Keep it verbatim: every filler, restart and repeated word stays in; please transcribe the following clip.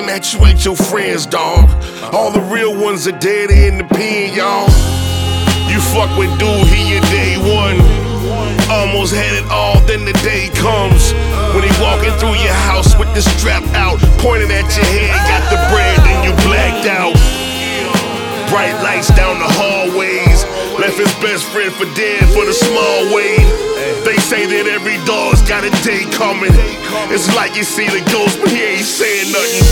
that you ain't your friends, dog. All the real ones are dead in the pen, y'all. You fuck with dude, he your day one. Almost had it all, then the day comes when he walking through your house with the strap out, pointing at your head, got the bread, then you blacked out. Bright lights down the hallways, left his best friend for dead for the small way. They say that every dog's got a day coming. It's like you see the ghost, but he ain't saying nothing.